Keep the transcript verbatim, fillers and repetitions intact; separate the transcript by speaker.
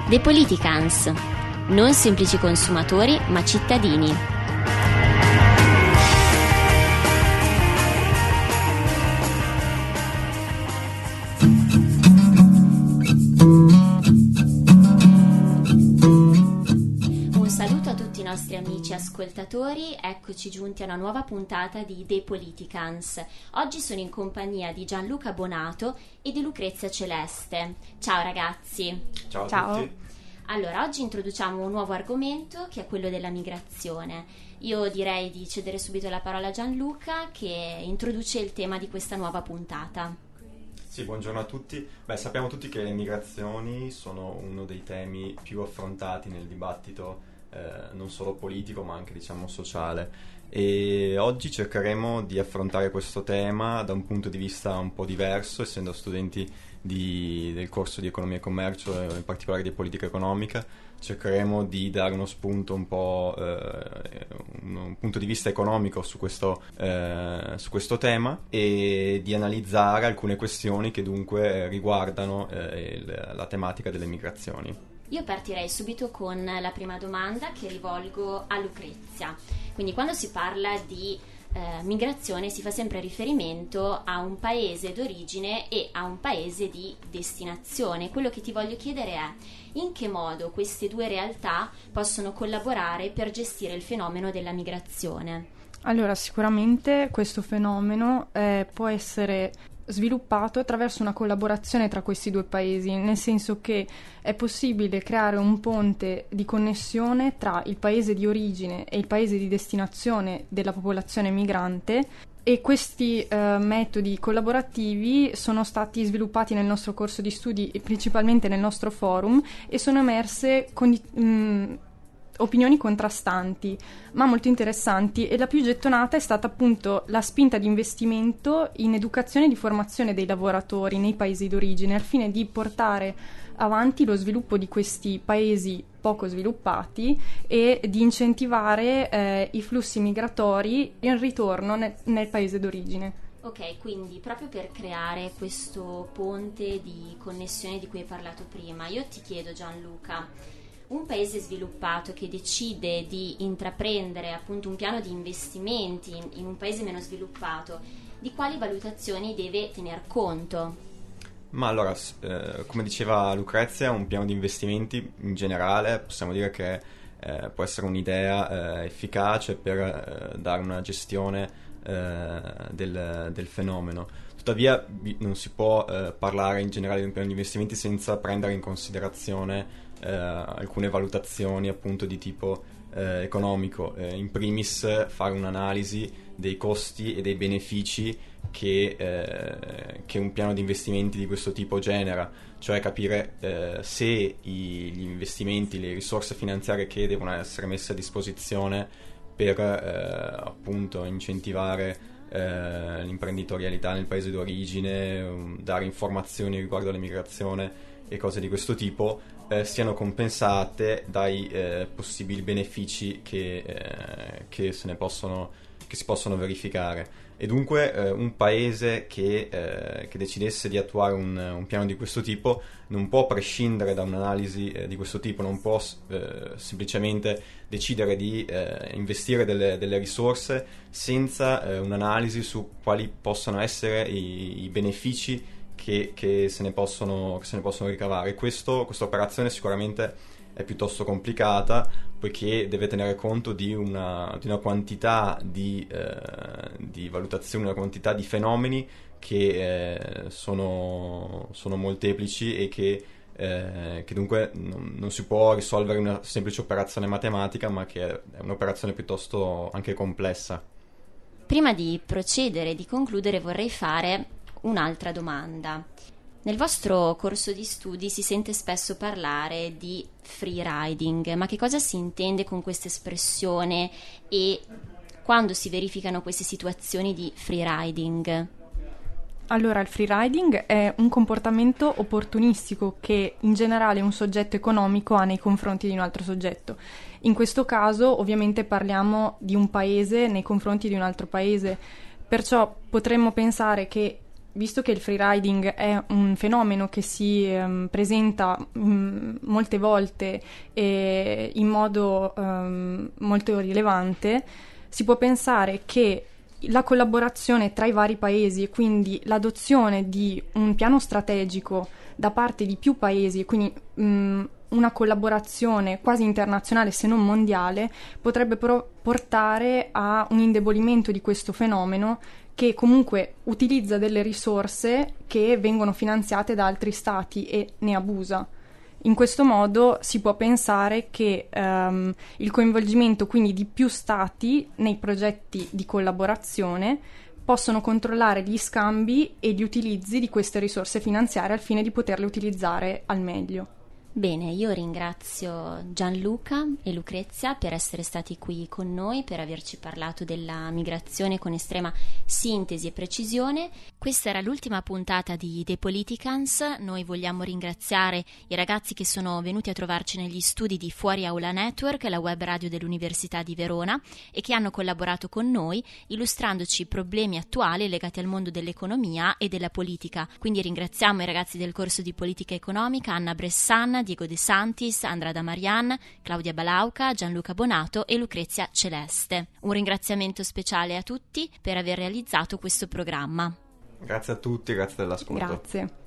Speaker 1: The Politicans, non semplici consumatori ma cittadini. Un saluto a tutti i nostri amici ascoltatori, eccoci giunti a una nuova puntata di The Politicans. Oggi sono in compagnia di Gianluca Bonato e di Lucrezia Celeste. Ciao ragazzi.
Speaker 2: Ciao a
Speaker 3: Ciao.
Speaker 2: tutti.
Speaker 1: Allora, oggi introduciamo un nuovo argomento che è quello della migrazione. Io direi di cedere subito la parola a Gianluca che introduce il tema di questa nuova puntata.
Speaker 2: Sì, buongiorno a tutti. Beh, sappiamo tutti che le migrazioni sono uno dei temi più affrontati nel dibattito eh, non solo politico ma anche, diciamo, sociale. E oggi cercheremo di affrontare questo tema da un punto di vista un po' diverso, essendo studenti di, del corso di Economia e Commercio e in particolare di Politica Economica. Cercheremo di dare uno spunto un po' eh, un, un punto di vista economico su questo, eh, su questo tema e di analizzare alcune questioni che dunque riguardano eh, il, la tematica delle migrazioni.
Speaker 1: Io partirei subito con la prima domanda che rivolgo a Lucrezia. Quindi quando si parla di eh, migrazione si fa sempre riferimento a un paese d'origine e a un paese di destinazione. Quello che ti voglio chiedere è: in che modo queste due realtà possono collaborare per gestire il fenomeno della migrazione?
Speaker 3: Allora, sicuramente questo fenomeno eh, può essere sviluppato attraverso una collaborazione tra questi due paesi, nel senso che è possibile creare un ponte di connessione tra il paese di origine e il paese di destinazione della popolazione migrante, e questi eh, metodi collaborativi sono stati sviluppati nel nostro corso di studi e principalmente nel nostro forum, e sono emerse condi- mh, opinioni contrastanti ma molto interessanti, e la più gettonata è stata appunto la spinta di investimento in educazione e di formazione dei lavoratori nei paesi d'origine al fine di portare avanti lo sviluppo di questi paesi poco sviluppati e di incentivare eh, i flussi migratori in ritorno nel, nel paese d'origine.
Speaker 1: Ok, quindi proprio per creare questo ponte di connessione di cui hai parlato prima, io ti chiedo, Gianluca, un paese sviluppato che decide di intraprendere appunto un piano di investimenti in, in un paese meno sviluppato, di quali valutazioni deve tener conto?
Speaker 2: Ma allora, eh, come diceva Lucrezia, un piano di investimenti in generale possiamo dire che eh, può essere un'idea eh, efficace per eh, dare una gestione eh, del, del fenomeno. Tuttavia non si può eh, parlare in generale di un piano di investimenti senza prendere in considerazione eh, alcune valutazioni appunto di tipo eh, economico, eh, in primis fare un'analisi dei costi e dei benefici che, eh, che un piano di investimenti di questo tipo genera, cioè capire eh, se i, gli investimenti, le risorse finanziarie che devono essere messe a disposizione per eh, appunto incentivare eh, l'imprenditorialità nel paese d'origine, um, dare informazioni riguardo all'immigrazione e cose di questo tipo, eh, siano compensate dai eh, possibili benefici che, eh, che se ne possono che si possono verificare. E dunque eh, un paese che, eh, che decidesse di attuare un, un piano di questo tipo non può prescindere da un'analisi eh, di questo tipo, non può eh, semplicemente decidere di eh, investire delle, delle risorse senza eh, un'analisi su quali possono essere i, i benefici che, che, se ne possono, che se ne possono ricavare. Questo, questa operazione sicuramente è piuttosto complicata, poiché deve tenere conto di una, di una quantità di, eh, di valutazioni, una quantità di fenomeni che eh, sono, sono molteplici e che, eh, che dunque non, non si può risolvere in una semplice operazione matematica, ma che è un'operazione piuttosto anche complessa.
Speaker 1: Prima di procedere e di concludere vorrei fare un'altra domanda. Nel vostro corso di studi si sente spesso parlare di free riding, ma che cosa si intende con questa espressione e quando si verificano queste situazioni di free riding?
Speaker 3: Allora, il free riding è un comportamento opportunistico che in generale un soggetto economico ha nei confronti di un altro soggetto. In questo caso ovviamente parliamo di un paese nei confronti di un altro paese, perciò potremmo pensare che visto che il freeriding è un fenomeno che si um, presenta um, molte volte e in modo um, molto rilevante, si può pensare che la collaborazione tra i vari paesi e quindi l'adozione di un piano strategico da parte di più paesi e quindi um, una collaborazione quasi internazionale se non mondiale potrebbe pro- portare a un indebolimento di questo fenomeno, che comunque utilizza delle risorse che vengono finanziate da altri stati e ne abusa. In questo modo si può pensare che um, il coinvolgimento quindi di più stati nei progetti di collaborazione possono controllare gli scambi e gli utilizzi di queste risorse finanziarie al fine di poterle utilizzare al meglio.
Speaker 1: Bene, io ringrazio Gianluca e Lucrezia per essere stati qui con noi, per averci parlato della migrazione con estrema sintesi e precisione. Questa era l'ultima puntata di The Politicans. Noi vogliamo ringraziare i ragazzi che sono venuti a trovarci negli studi di Fuori Aula Network, la web radio dell'Università di Verona, e che hanno collaborato con noi illustrandoci problemi attuali legati al mondo dell'economia e della politica. Quindi ringraziamo i ragazzi del corso di politica economica, Anna Bressan, Diego De Santis, Andrada Marian, Claudia Balauca, Gianluca Bonato e Lucrezia Celeste. Un ringraziamento speciale a tutti per aver realizzato questo programma.
Speaker 2: Grazie a tutti, grazie dell'ascolto.
Speaker 3: Grazie.